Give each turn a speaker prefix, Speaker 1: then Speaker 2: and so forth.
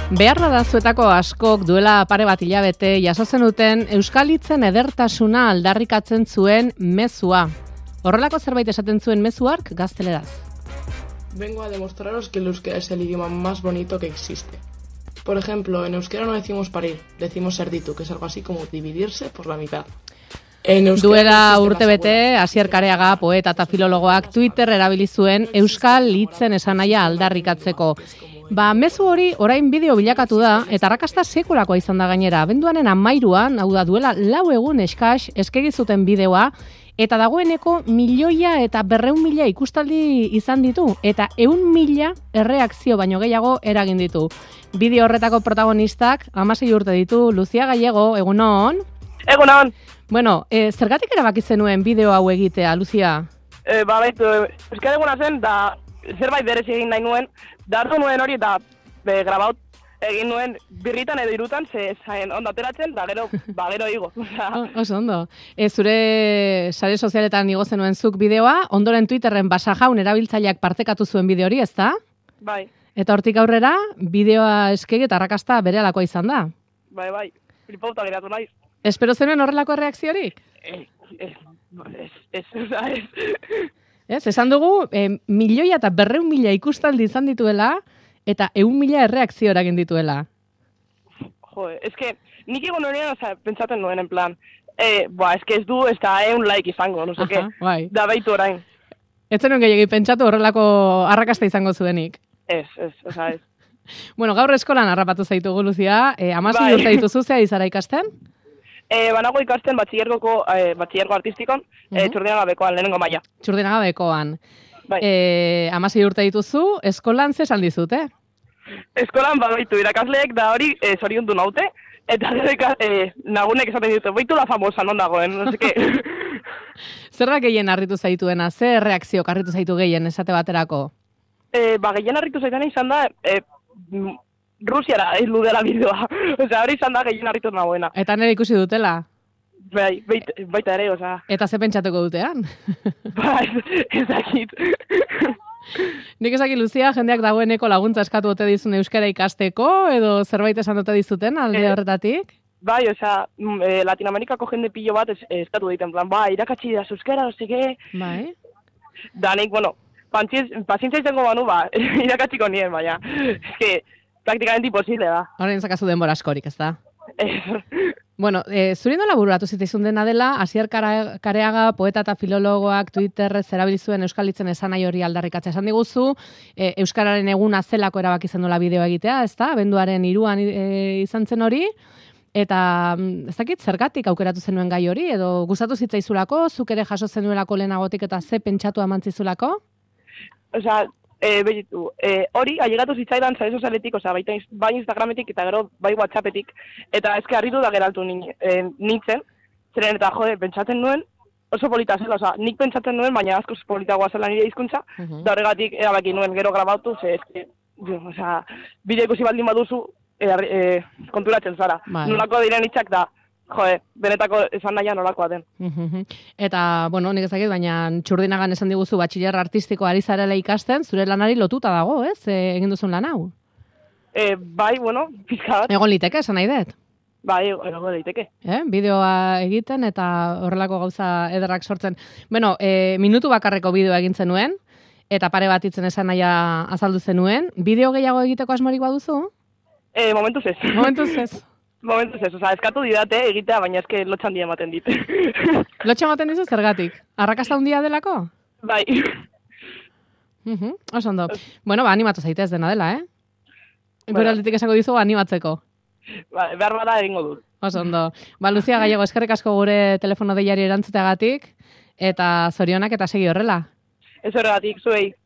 Speaker 1: Beharbada zuetako askok duela pare bat hilabete jaso zenuten euskal hitzen edertasuna aldarrikatzen zuen mezua. Horrelako zerbait esaten zuen mezu hark gazteleraz.
Speaker 2: Vengo a demostraros que el euskera es el idioma más bonito que existe. Por ejemplo, en euskera no decimos parir, decimos erditu, que es algo así como dividirse por la mitad.
Speaker 1: Duela urtebete, Asier Kareaga, poeta eta filologoak Twitter erabili zuen euskal hitzen esanahia aldarrikatzeko. Mezu hori orain bideo bilakatu da, eta arrakasta sekulakoa izan da gainera. Abenduaren 13an, hau da duela 4 egun eskas, eskegi zuten bideoa, eta dagoeneko 1.200.000 ikustaldi izan ditu, eta 100.000 erreakzio baino gehiago eragin ditu. Bideo horretako protagonistak 16 urte ditu. Lucia Gallego, egunon?
Speaker 3: Egunon!
Speaker 1: Bueno, zergatik erabaki zenuen bideo hau egitea, Lucia?
Speaker 3: Euskal eguna zen, da zerbait berez egin nahi nuen, da hartu nuen hori eta grabaut egin nuen birritan edo irutan, zain ondo ateratzen, da gero igo.
Speaker 1: Oso ondo. Zure sare sozialetan igo zenuen zuk bideoa, ondoren Twitterren Basajaun erabiltzaileak partekatu zuen bideo hori, ezta?
Speaker 3: Bai.
Speaker 1: Eta hortik aurrera, bideoa eskegi eta arrakasta berehalakoa izan da.
Speaker 3: Bai, flipauta geratu naiz.
Speaker 1: Espero zenuen horrelako erreakziorik? Ez, esan dugu, 1.200.000 ikustaldi izan dituela, eta 100.000 erreakzio eragin dituela.
Speaker 3: Nik egon horien, pentsaten nuen, en plan, ez du, ez da 100 like izango, no seke, da baitu orain.
Speaker 1: Ez zenuen gehiagik pentsatu horrelako arrakasta izango zuenik?
Speaker 3: Ez.
Speaker 1: Bueno, gaur eskolan harrapatu zaitugu, Lucia, 16 urte dituzu, zea izara ikasten?
Speaker 3: Banago ikasten batxillergo artistikon, Txurdinagabekoan, lehenengo maila.
Speaker 1: Txurdinagabekoan. 16 urte dituzu, eskolan zesan dizute?
Speaker 3: Eskolan baitu irakasleek da hori zoriondu naute, eta nagunek esaten dute, baitu la famosa non dagoen, no seke.
Speaker 1: Zerra gehien harritu zaituena, ze reakzio harritu zaitu gehien esate baterako?
Speaker 3: Gehien harritu zaitena izan da, Rusiara hildu dela bideoa. Hori izan da gehien harritu nagoena.
Speaker 1: Eta nire ikusi dutela?
Speaker 3: Baita ere,
Speaker 1: Eta ze pentsatuko dutean?
Speaker 3: Ez dakit.
Speaker 1: Nik ezakit, Lucia, jendeak dagoeneko laguntza eskatu ote dizun euskara ikasteko, edo zerbait esan dute dizuten alde horretatik?
Speaker 3: Bai, Latinoamerikako jende pilo bat eskatu egiten, plan, irakatsi da euskara, ozike.
Speaker 1: Bai.
Speaker 3: Da nik, pazientzia izango banu, irakatsiko nien, baina. Praktikamente imposible da.
Speaker 1: Horren zakazu denbora askorik, ez da? Bueno, zuri nola bururatu zitzaizun dena dela, Asier Kareaga, poeta eta filologoak Twitterrez erabili zuen euskal hitzen esanahia hori aldarrikatzea esan diguzu, euskararen eguna zelako erabaki zen dola bideo egitea, ez da? Abenduaren 3an izan zen hori, eta ez dakit zergatik aukeratu zenuen gai hori, edo gustatu zitzaizulako, zuk ere jaso zenuelako lehenagotik eta ze pentsatu amantzizulako?
Speaker 3: Hori, ailegatu zitzaidan sare sozialetik, bai Instagrametik eta gero bai WhatsAppetik, eta eske harritu da geraltu nintzen, zeren eta pentsatzen nuen, oso polita zela, nik pentsatzen nuen, baina asko politagoa zela nire hizkuntza, da horregatik erabaki nuen gero grabatu, bideo ikusi baldin baduzu, konturatzen zara. Nolako diren hitzak da, benetako esan nahian nolakoa den.
Speaker 1: Eta, nik ezakit, baina Txurdinagan esan diguzu batxiller artistiko ari zarela ikasten, zure lanari lotuta dago, ez? Egin duzun lan hau?
Speaker 3: Bai, pizka bat.
Speaker 1: Egon liteke, esan nahi dut?
Speaker 3: Bai, egon liteke.
Speaker 1: Bideoa egiten eta horrelako gauza ederrak sortzen. Minutu bakarreko bideoa egin zenuen, eta pare bat itzen esan nahia azaldu zenuen. Bideo gehiago egiteko asmorik baduzu?
Speaker 3: Momentuz ez. Momentuz ez, eskatu didate egitea, baina eske lotxa handia ematen dit.
Speaker 1: Lotxa ematen dizu zergatik? Arrakasta handia delako?
Speaker 3: Bai.
Speaker 1: Oso ondo. Animatu zaitez dena dela, Gure aldetik esango dizu animatzeko.
Speaker 3: Behar bada egingo dut.
Speaker 1: Oso ondo. Lucia Gallego, eskerrik asko gure telefono deiari erantzuteagatik, eta zorionak eta segi horrela.
Speaker 3: Ez horregatik, zuei.